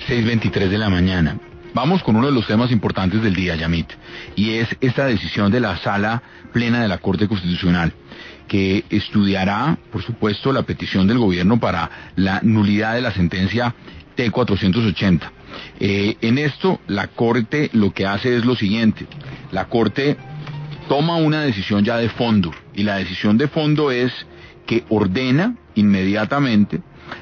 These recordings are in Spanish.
6:23 de la mañana. Vamos con uno de los temas importantes del día, Yamit, y es esta decisión de la Sala Plena de la Corte Constitucional, que estudiará, por supuesto, la petición del gobierno para la nulidad de la sentencia T-480. En esto, la Corte lo que hace es lo siguiente: la Corte toma una decisión ya de fondo, y la decisión de fondo es que ordena inmediatamente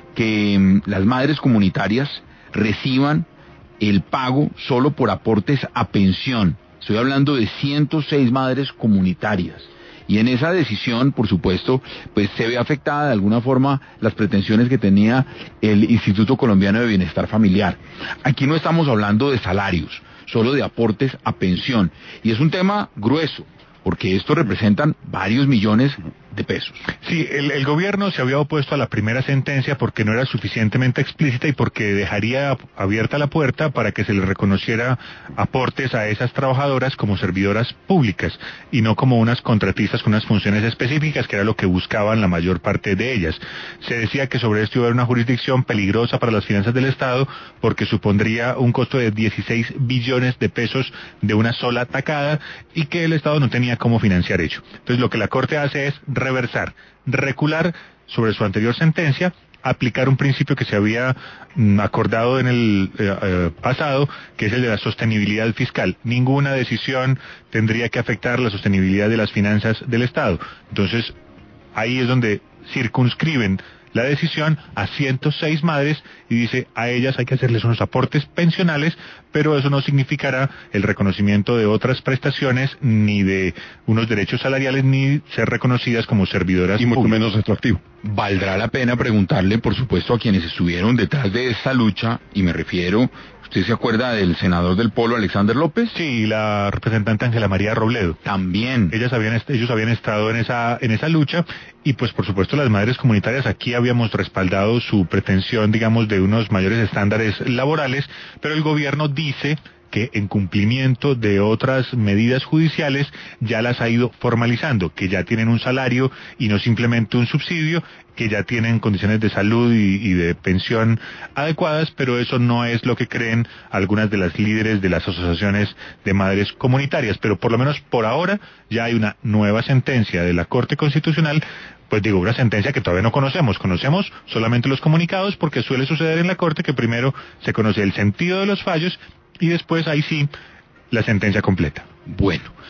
que las madres comunitarias reciban el pago solo por aportes a pensión. Estoy hablando de 106 madres comunitarias. Y en esa decisión, por supuesto, pues se ve afectada de alguna forma las pretensiones que tenía el Instituto Colombiano de Bienestar Familiar. Aquí no estamos hablando de salarios, solo de aportes a pensión. Y es un tema grueso, porque esto representan varios millones de pesos. Sí, el gobierno se había opuesto a la primera sentencia porque no era suficientemente explícita y porque dejaría abierta la puerta para que se le reconociera aportes a esas trabajadoras como servidoras públicas y no como unas contratistas con unas funciones específicas, que era lo que buscaban la mayor parte de ellas. Se decía que sobre esto iba a haber una jurisdicción peligrosa para las finanzas del Estado porque supondría un costo de 16 billones de pesos de una sola tacada y que el Estado no tenía cómo financiar ello. Entonces lo que la Corte hace es reversar, recular sobre su anterior sentencia, aplicar un principio que se había acordado en el pasado, que es el de la sostenibilidad fiscal. Ninguna decisión tendría que afectar la sostenibilidad de las finanzas del Estado. Entonces, ahí es donde circunscriben la decisión a 106 madres y dice a ellas hay que hacerles unos aportes pensionales, pero eso no significará el reconocimiento de otras prestaciones ni de unos derechos salariales ni ser reconocidas como servidoras y mucho públicas. menos retroactivo. Valdrá la pena preguntarle, por supuesto, a quienes estuvieron detrás de esta lucha, y me refiero, ¿usted se acuerda del senador del Polo, Alexander López? Sí, la representante Ángela María Robledo. También. Ellos habían estado en esa lucha y pues por supuesto las madres comunitarias aquí habíamos respaldado su pretensión, digamos, de unos mayores estándares laborales, pero el gobierno dice que en cumplimiento de otras medidas judiciales ya las ha ido formalizando, que ya tienen un salario y no simplemente un subsidio, que ya tienen condiciones de salud y de pensión adecuadas, pero eso no es lo que creen algunas de las líderes de las asociaciones de madres comunitarias. Pero por lo menos por ahora ya hay una nueva sentencia de la Corte Constitucional, pues digo, una sentencia que todavía no conocemos solamente los comunicados, porque suele suceder en la Corte que primero se conoce el sentido de los fallos y después ahí sí la sentencia completa. Bueno.